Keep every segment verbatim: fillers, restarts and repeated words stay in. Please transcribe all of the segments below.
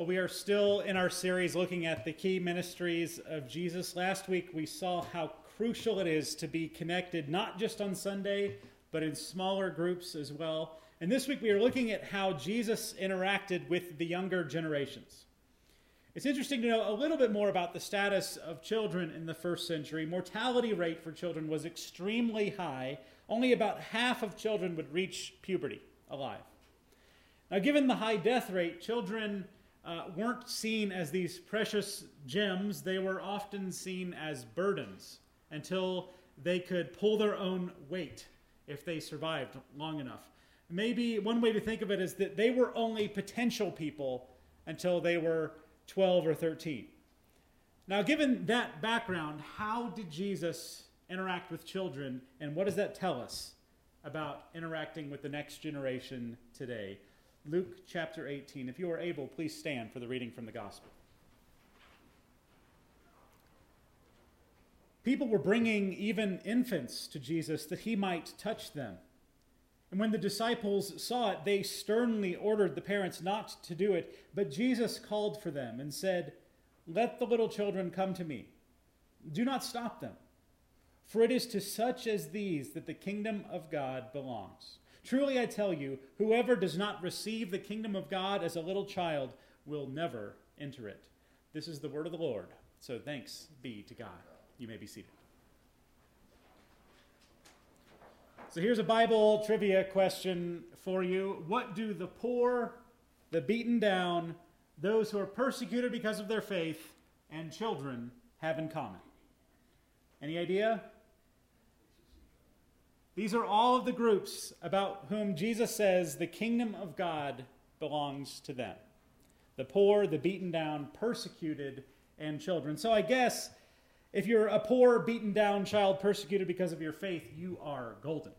Well, we are still in our series looking at the key ministries of Jesus. Last week we saw how crucial it is to be connected, not just on Sunday, but in smaller groups as well. And this week we are looking at how Jesus interacted with the younger generations. It's interesting to know a little bit more about the status of children in the first century. Mortality rate for children was extremely high. Only about half of children would reach puberty alive. Now, given the high death rate, children uh, weren't seen as these precious gems. They were often seen as burdens until they could pull their own weight if they survived long enough. Maybe one way to think of it is that they were only potential people until they were twelve or thirteen. Now, given that background, how did Jesus interact with children, and what does that tell us about interacting with the next generation today? Luke chapter eighteen. If you are able, please stand for the reading from the gospel. People were bringing even infants to Jesus that he might touch them. And when the disciples saw it, they sternly ordered the parents not to do it. But Jesus called for them and said, "Let the little children come to me. Do not stop them, for it is to such as these that the kingdom of God belongs. Truly I tell you, whoever does not receive the kingdom of God as a little child will never enter it." This is the word of the Lord. So thanks be to God. You may be seated. So here's a Bible trivia question for you. What do the poor, the beaten down, those who are persecuted because of their faith, and children have in common? Any idea? These are all of the groups about whom Jesus says the kingdom of God belongs to them. The poor, the beaten down, persecuted, and children. So I guess if you're a poor, beaten down child persecuted because of your faith, you are golden.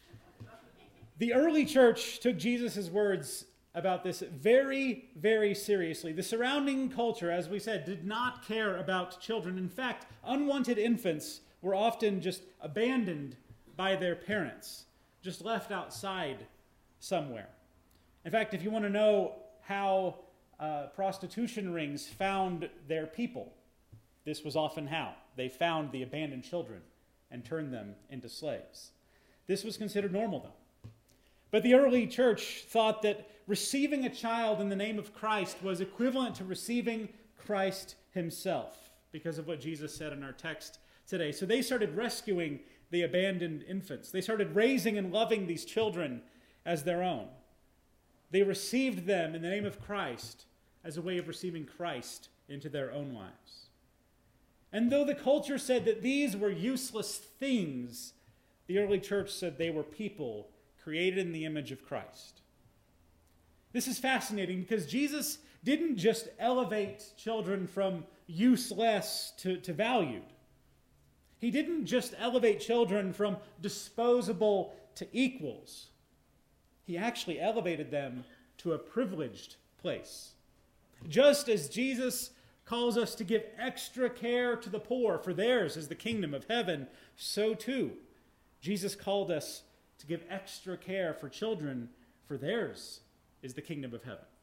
The early church took Jesus' words about this very, very seriously. The surrounding culture, as we said, did not care about children. In fact, unwanted infants were often just abandoned by their parents, just left outside somewhere. In fact, if you want to know how uh, prostitution rings found their people, this was often how. They found the abandoned children and turned them into slaves. This was considered normal, though. But the early church thought that receiving a child in the name of Christ was equivalent to receiving Christ himself, because of what Jesus said in our text today. So they started rescuing the abandoned infants. They started raising and loving these children as their own. They received them in the name of Christ as a way of receiving Christ into their own lives. And though the culture said that these were useless things, the early church said they were people created in the image of Christ. This is fascinating because Jesus didn't just elevate children from useless to, to valued. He didn't just elevate children from disposable to equals. He actually elevated them to a privileged place. Just as Jesus calls us to give extra care to the poor, for theirs is the kingdom of heaven, so too Jesus called us to give extra care for children, for theirs is the kingdom of heaven.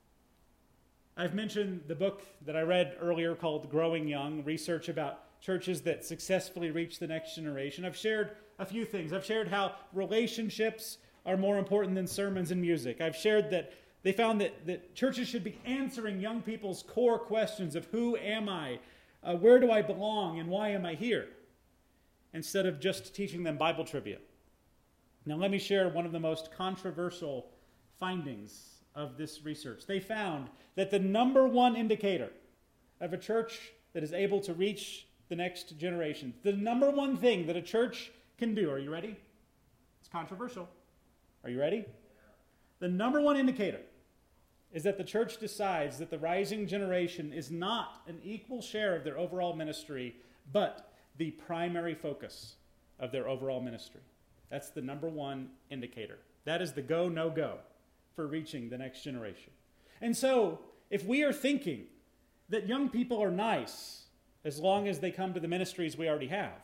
I've mentioned the book that I read earlier called Growing Young, research about churches that successfully reach the next generation. I've shared a few things. I've shared how relationships are more important than sermons and music. I've shared that they found that, that churches should be answering young people's core questions of who am I, uh, where do I belong, and why am I here, instead of just teaching them Bible trivia. Now let me share one of the most controversial findings of this research. They found that the number one indicator of a church that is able to reach the next generation, the number one thing that a church can do, are you ready? It's controversial. Are you ready? The number one indicator is that the church decides that the rising generation is not an equal share of their overall ministry, but the primary focus of their overall ministry. That's the number one indicator. That is the go, no go for reaching the next generation. And so, if we are thinking that young people are nice as long as they come to the ministries we already have,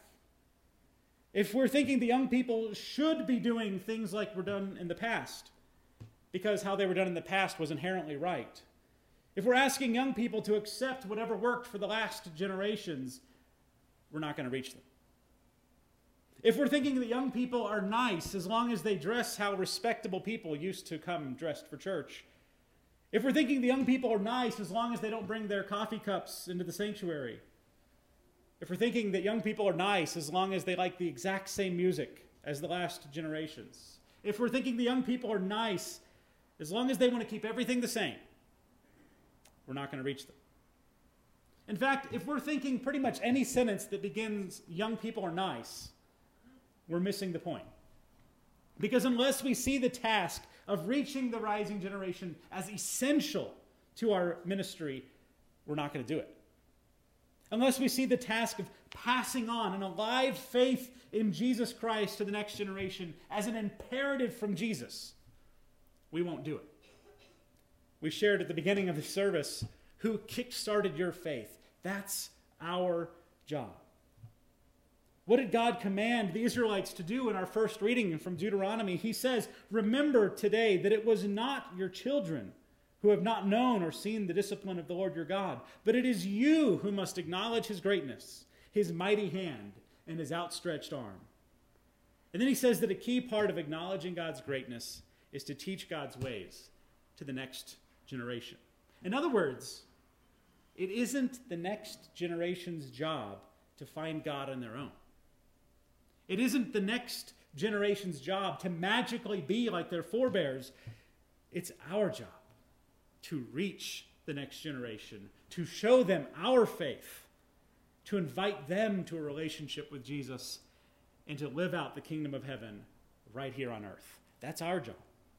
if we're thinking the young people should be doing things like were done in the past, because how they were done in the past was inherently right, If we're asking young people to accept whatever worked for the last generations, we're not going to reach them. If we're thinking that young people are nice as long as they dress how respectable people used to come dressed for church, if we're thinking the young people are nice as long as they don't bring their coffee cups into the sanctuary, if we're thinking that young people are nice as long as they like the exact same music as the last generations, if we're thinking the young people are nice as long as they want to keep everything the same, we're not going to reach them. In fact, if we're thinking pretty much any sentence that begins, young people are nice, we're missing the point. Because unless we see the task of reaching the rising generation as essential to our ministry, we're not going to do it. Unless we see the task of passing on an alive faith in Jesus Christ to the next generation as an imperative from Jesus, we won't do it. We shared at the beginning of the service who kick-started your faith. That's our job. What did God command the Israelites to do in our first reading from Deuteronomy? He says, remember today that it was not your children who have not known or seen the discipline of the Lord your God, but it is you who must acknowledge his greatness, his mighty hand, and his outstretched arm. And then he says that a key part of acknowledging God's greatness is to teach God's ways to the next generation. In other words, it isn't the next generation's job to find God on their own. It isn't the next generation's job to magically be like their forebears. It's our job to reach the next generation, to show them our faith, to invite them to a relationship with Jesus, and to live out the kingdom of heaven right here on earth. That's our job.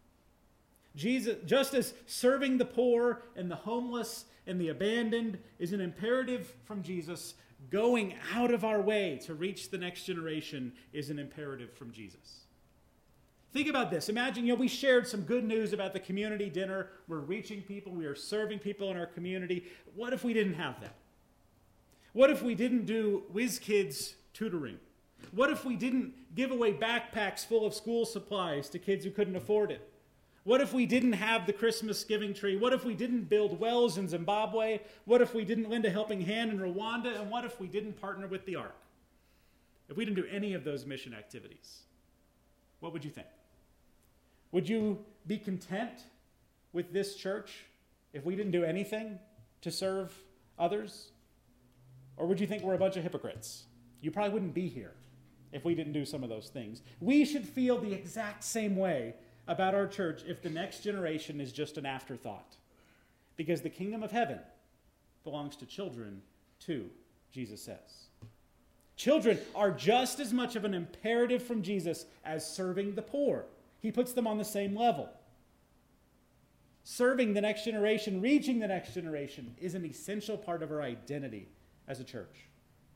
Jesus, just as serving the poor and the homeless and the abandoned is an imperative from Jesus, going out of our way to reach the next generation is an imperative from Jesus. Think about this. Imagine, you know, we shared some good news about the community dinner. We're reaching people. We are serving people in our community. What if we didn't have that? What if we didn't do Whiz Kids tutoring? What if we didn't give away backpacks full of school supplies to kids who couldn't afford it? What if we didn't have the Christmas giving tree? What if we didn't build wells in Zimbabwe? What if we didn't lend a helping hand in Rwanda? And what if we didn't partner with the Ark? If we didn't do any of those mission activities, what would you think? Would you be content with this church if we didn't do anything to serve others? Or would you think we're a bunch of hypocrites? You probably wouldn't be here if we didn't do some of those things. We should feel the exact same way about our church if the next generation is just an afterthought. Because the kingdom of heaven belongs to children too, Jesus says. Children are just as much of an imperative from Jesus as serving the poor. He puts them on the same level. Serving the next generation, reaching the next generation is an essential part of our identity as a church.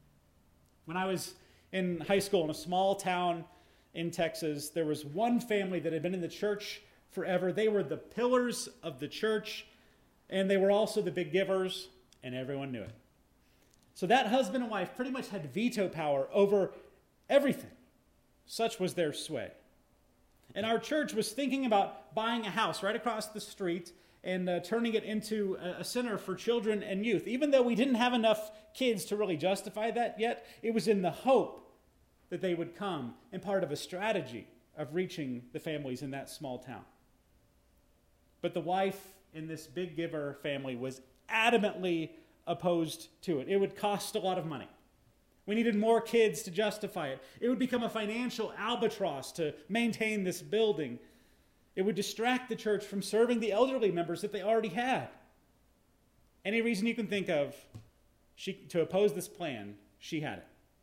When I was in high school in a small town in Texas, there was one family that had been in the church forever. They were the pillars of the church, and they were also the big givers, and everyone knew it. So that husband and wife pretty much had veto power over everything. Such was their sway. And our church was thinking about buying a house right across the street and uh, turning it into a, a center for children and youth. Even though we didn't have enough kids to really justify that yet, it was in the hope that they would come and part of a strategy of reaching the families in that small town. But the wife in this big giver family was adamantly opposed to it. It would cost a lot of money. We needed more kids to justify it. It would become a financial albatross to maintain this building. It would distract the church from serving the elderly members that they already had. Any reason you can think of she, to oppose this plan, she had it.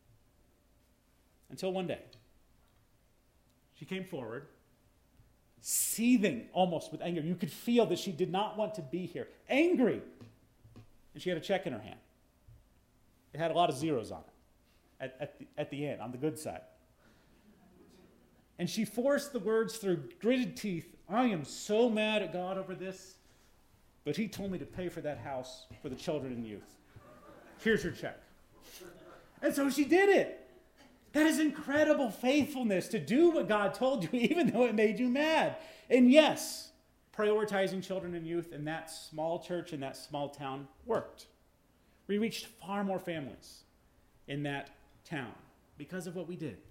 Until one day, she came forward, seething almost with anger. You could feel that she did not want to be here. Angry. And she had a check in her hand. It had a lot of zeros on it at, at, the, at the end, on the good side. And she forced the words through gritted teeth, I am so mad at God over this, but he told me to pay for that house for the children and youth. Here's your check. And so she did it. That is incredible faithfulness to do what God told you, even though it made you mad. And yes, prioritizing children and youth in that small church, in that small town, worked. We reached far more families in that town because of what we did.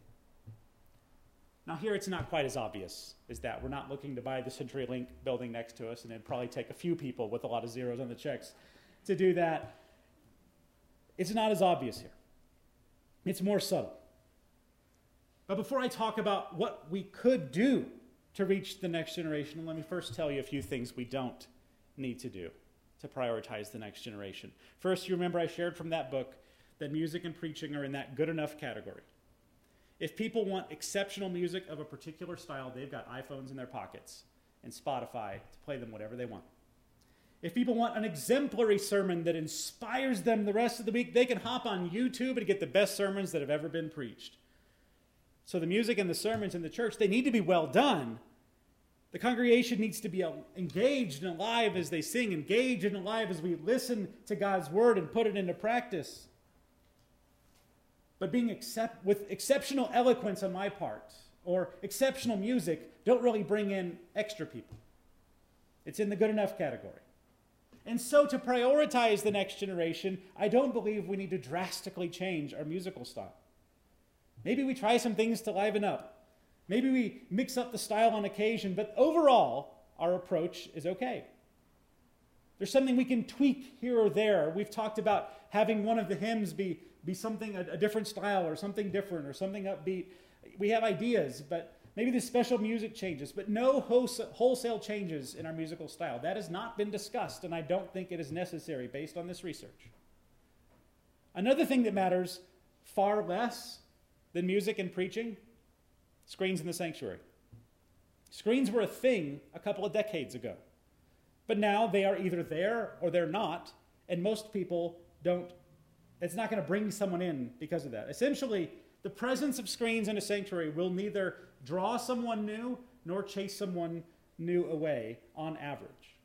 Now here it's not quite as obvious as that. We're not looking to buy the CenturyLink building next to us, and it'd probably take a few people with a lot of zeros on the checks to do that. It's not as obvious here. It's more subtle. But before I talk about what we could do to reach the next generation, let me first tell you a few things we don't need to do to prioritize the next generation. First, you remember I shared from that book that music and preaching are in that good enough category. If people want exceptional music of a particular style, they've got iPhones in their pockets and Spotify to play them whatever they want. If people want an exemplary sermon that inspires them the rest of the week, they can hop on YouTube and get the best sermons that have ever been preached. So the music and the sermons in the church, they need to be well done. The congregation needs to be engaged and alive as they sing, engaged and alive as we listen to God's word and put it into practice. But being accept, with exceptional eloquence on my part or exceptional music don't really bring in extra people. It's in the good enough category. And so to prioritize the next generation, I don't believe we need to drastically change our musical style. Maybe we try some things to liven up. Maybe we mix up the style on occasion, but overall, our approach is okay. There's something we can tweak here or there. We've talked about having one of the hymns be, be something, a, a different style or something different or something upbeat. We have ideas, but maybe the special music changes, but no wholesale changes in our musical style. That has not been discussed, and I don't think it is necessary based on this research. Another thing that matters far less than music and preaching, screens in the sanctuary. Screens were a thing a couple of decades ago. But now they are either there or they're not, and most people don't, it's not going to bring someone in because of that. Essentially, the presence of screens in a sanctuary will neither draw someone new nor chase someone new away on average.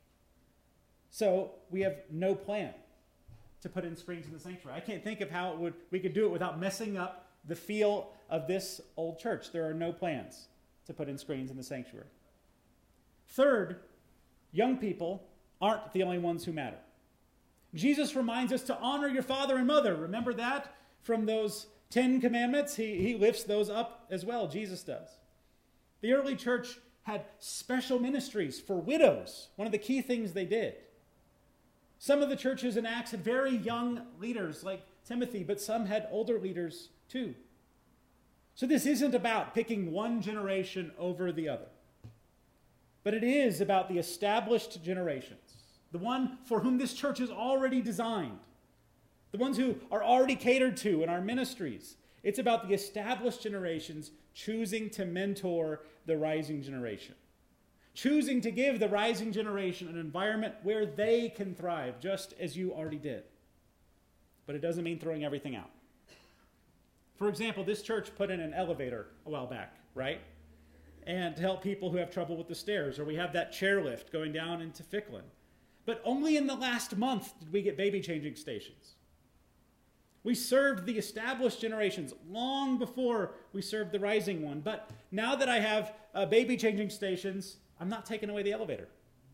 So we have no plan to put in screens in the sanctuary. I can't think of how it would we could do it without messing up the feel of this old church. There are no plans to put in screens in the sanctuary. Third, young people aren't the only ones who matter. Jesus reminds us to honor your father and mother. Remember that from those Ten Commandments? He, he lifts those up as well. Jesus does. The early church had special ministries for widows. One of the key things they did. Some of the churches in Acts had very young leaders like Timothy, but some had older leaders too. So this isn't about picking one generation over the other. But it is about the established generations, the one for whom this church is already designed, the ones who are already catered to in our ministries. It's about the established generations choosing to mentor the rising generation, choosing to give the rising generation an environment where they can thrive, just as you already did. But it doesn't mean throwing everything out. For example, this church put in an elevator a while back, right? And to help people who have trouble with the stairs, or we have that chairlift going down into Ficklin. But only in the last month did we get baby changing stations. We served the established generations long before we served the rising one. But now that I have uh, baby changing stations, I'm not taking away the elevator.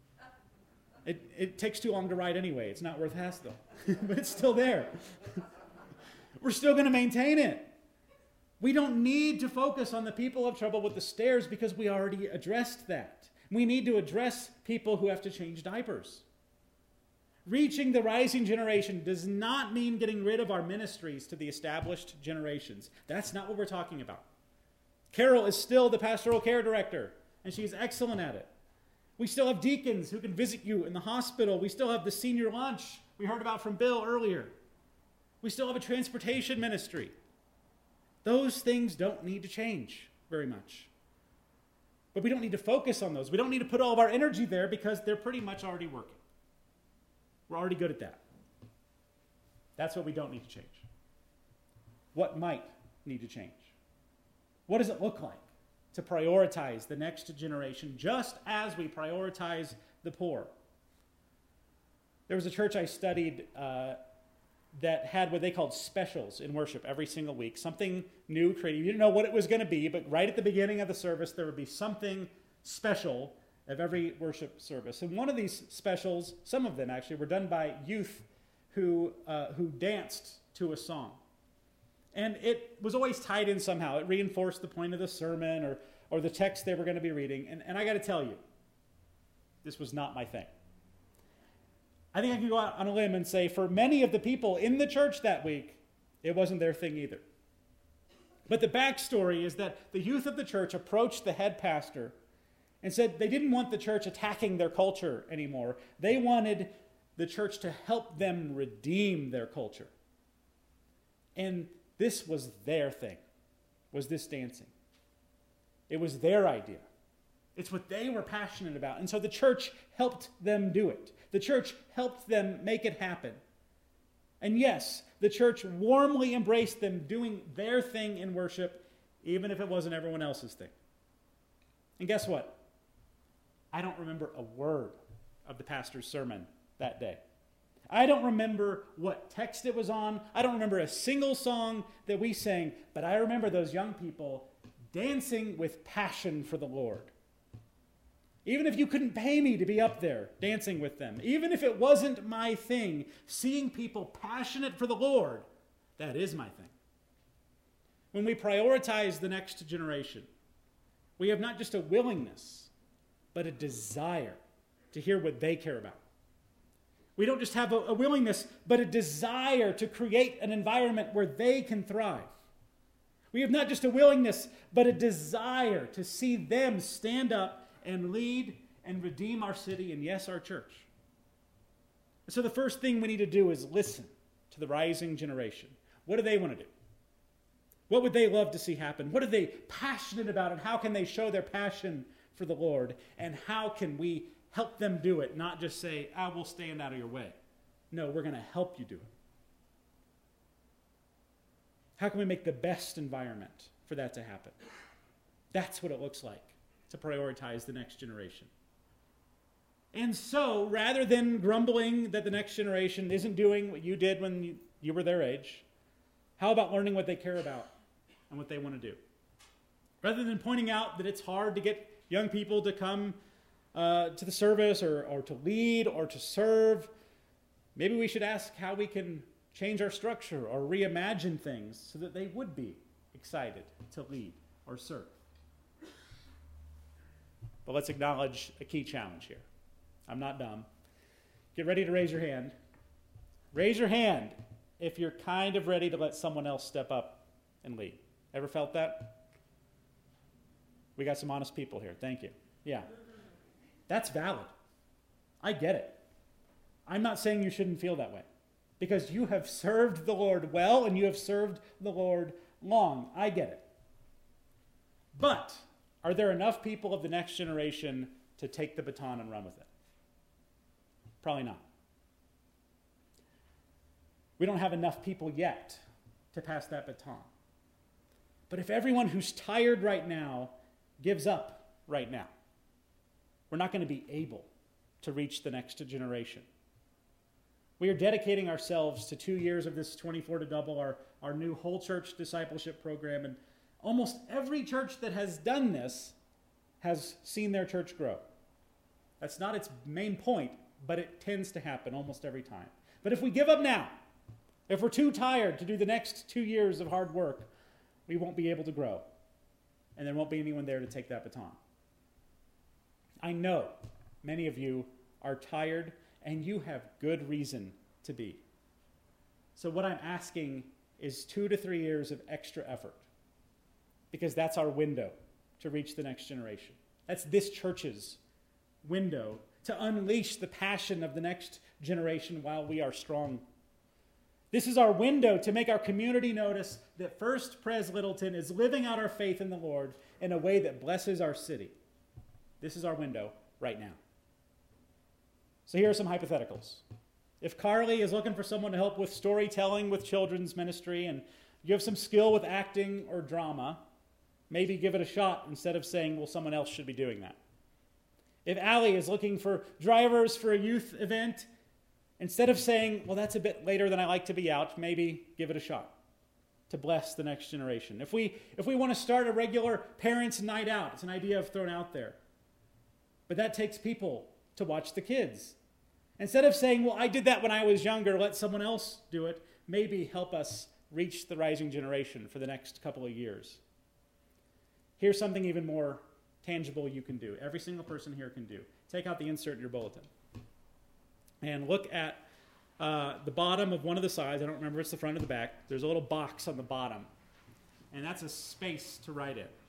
It, it takes too long to ride anyway. It's not worth hassle. But it's still there. We're still going to maintain it. We don't need to focus on the people who have trouble with the stairs because we already addressed that. We need to address people who have to change diapers. Reaching the rising generation does not mean getting rid of our ministries to the established generations. That's not what we're talking about. Carol is still the pastoral care director, and she's excellent at it. We still have deacons who can visit you in the hospital. We still have the senior lunch we heard about from Bill earlier. We still have a transportation ministry. Those things don't need to change very much. But we don't need to focus on those. We don't need to put all of our energy there because they're pretty much already working. We're already good at that. That's what we don't need to change. What might need to change? What does it look like to prioritize the next generation just as we prioritize the poor? There was a church I studied uh, that had what they called specials in worship every single week. Something new, creative. You didn't know what it was going to be, but right at the beginning of the service, there would be something special of every worship service. And one of these specials, some of them actually, were done by youth who, uh, who danced to a song. And it was always tied in somehow. It reinforced the point of the sermon or, or the text they were going to be reading. And, and I got to tell you, this was not my thing. I think I can go out on a limb and say for many of the people in the church that week, it wasn't their thing either. But the backstory is that the youth of the church approached the head pastor and said they didn't want the church attacking their culture anymore. They wanted the church to help them redeem their culture. And this was their thing, was this dancing. It was their idea. It's what they were passionate about. And so the church helped them do it. The church helped them make it happen. And yes, the church warmly embraced them doing their thing in worship, even if it wasn't everyone else's thing. And guess what? I don't remember a word of the pastor's sermon that day. I don't remember what text it was on. I don't remember a single song that we sang, but I remember those young people dancing with passion for the Lord. Even if you couldn't pay me to be up there dancing with them, even if it wasn't my thing, seeing people passionate for the Lord, that is my thing. When we prioritize the next generation, we have not just a willingness, but a desire to hear what they care about. We don't just have a, a willingness, but a desire to create an environment where they can thrive. We have not just a willingness, but a desire to see them stand up and lead and redeem our city and, yes, our church. So the first thing we need to do is listen to the rising generation. What do they want to do? What would they love to see happen? What are they passionate about, and how can they show their passion for the Lord? And how can we help them do it, not just say, I will stand out of your way. No, we're going to help you do it. How can we make the best environment for that to happen? That's what it looks like to prioritize the next generation. And so, rather than grumbling that the next generation isn't doing what you did when you, you were their age, how about learning what they care about and what they want to do? Rather than pointing out that it's hard to get young people to come uh, to the service or, or to lead or to serve, maybe we should ask how we can change our structure or reimagine things so that they would be excited to lead or serve. But let's acknowledge a key challenge here. I'm not dumb. Get ready to raise your hand. Raise your hand if you're kind of ready to let someone else step up and lead. Ever felt that? We got some honest people here. Thank you. Yeah. That's valid. I get it. I'm not saying you shouldn't feel that way, because you have served the Lord well and you have served the Lord long. I get it. But are there enough people of the next generation to take the baton and run with it? Probably not. We don't have enough people yet to pass that baton. But if everyone who's tired right now gives up right now, we're not going to be able to reach the next generation. We are dedicating ourselves to two years of this twenty-four to double, our, our new whole church discipleship program. And almost every church that has done this has seen their church grow. That's not its main point, but it tends to happen almost every time. But if we give up now, if we're too tired to do the next two years of hard work, we won't be able to grow. And there won't be anyone there to take that baton. I know many of you are tired, and you have good reason to be. So what I'm asking is two to three years of extra effort, because that's our window to reach the next generation. That's this church's window to unleash the passion of the next generation while we are strong. This is our window to make our community notice that First Pres Littleton is living out our faith in the Lord in a way that blesses our city. This is our window right now. So here are some hypotheticals. If Carly is looking for someone to help with storytelling with children's ministry, and you have some skill with acting or drama, maybe give it a shot instead of saying, well, someone else should be doing that. If Allie is looking for drivers for a youth event, instead of saying, well, that's a bit later than I like to be out, maybe give it a shot to bless the next generation. If we if we want to start a regular parents' night out, it's an idea I've thrown out there. But that takes people to watch the kids. Instead of saying, well, I did that when I was younger, let someone else do it, maybe help us reach the rising generation for the next couple of years. Here's something even more tangible you can do. Every single person here can do. Take out the insert in your bulletin. And look at uh, the bottom of one of the sides. I don't remember if it's the front or the back. There's a little box on the bottom. And that's a space to write in.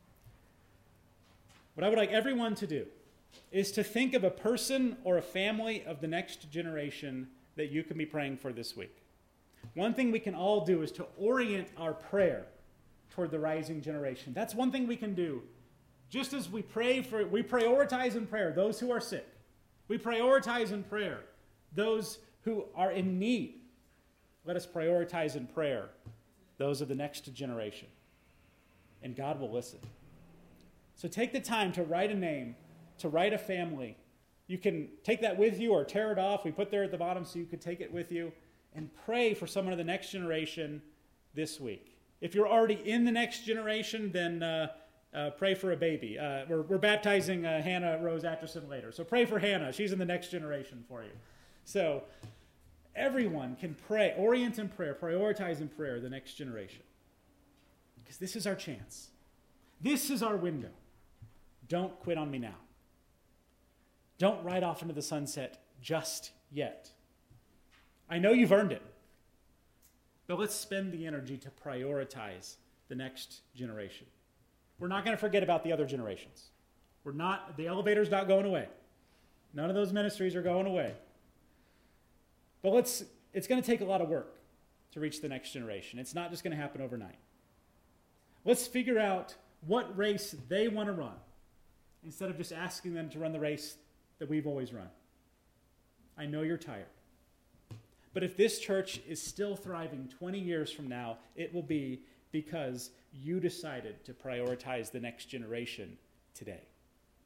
What I would like everyone to do is to think of a person or a family of the next generation that you can be praying for this week. One thing we can all do is to orient our prayer toward the rising generation. That's one thing we can do. Just as we pray for, we prioritize in prayer those who are sick. We prioritize in prayer those who are in need. Let us prioritize in prayer those of the next generation. And God will listen. So take the time to write a name, to write a family. You can take that with you or tear it off. We put there at the bottom so you could take it with you. And pray for someone of the next generation this week. If you're already in the next generation, then uh, uh, pray for a baby. Uh, we're, we're baptizing uh, Hannah Rose Atchison later. So pray for Hannah. She's in the next generation for you. So everyone can pray, orient in prayer, prioritize in prayer the next generation. Because this is our chance. This is our window. Don't quit on me now. Don't ride off into the sunset just yet. I know you've earned it, but let's spend the energy to prioritize the next generation. We're not going to forget about the other generations. We're not, the elevator's not going away. None of those ministries are going away. But let's, it's going to take a lot of work to reach the next generation. It's not just going to happen overnight. Let's figure out what race they want to run instead of just asking them to run the race that we've always run. I know you're tired. But if this church is still thriving twenty years from now, it will be because you decided to prioritize the next generation today.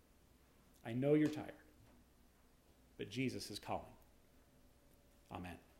I know you're tired, but Jesus is calling. Amen.